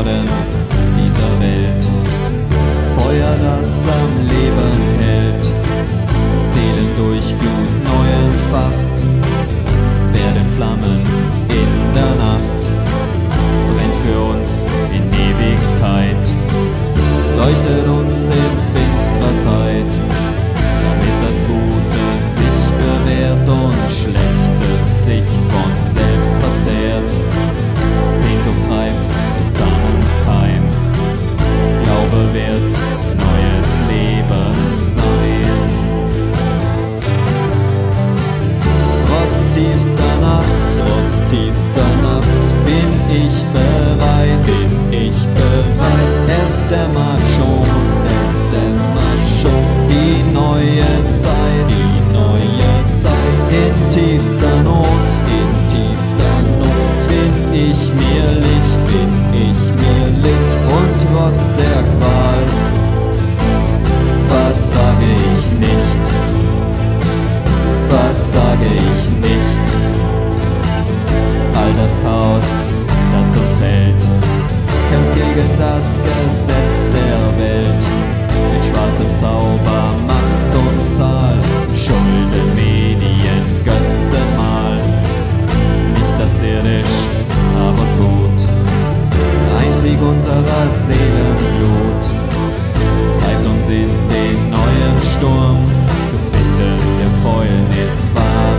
Horden dieser Welt. Feuer, das am Leben hält, Seelendurchglut neu entfacht, werden Flammen in der Nacht, brennt für uns in Ewigkeit, leuchtet uns in finsterer Zeit, damit das Gute sich bewährt und Schlechtes sich von selbst verzehrt. Sehnsucht treibt des Samens Keim, Glaube wird neues Leben sein. Trotz tiefster Nacht bin ich bereit, es dämmert schon, die neue Zeit, in tiefster Not, bin ich mir Licht, und trotz der Qual versage ich nicht, all das Chaos, das uns fällt, kämpft gegen das Gesetz der Welt, mit schwarzem Zauber, Macht und Zahl, Schulden, Medien, Götzenmal, nicht das irdisch, aber gut, einzig unserer Seelenblut, treibt uns in den neuen Sturm, zu finden der Fäulnis wahr.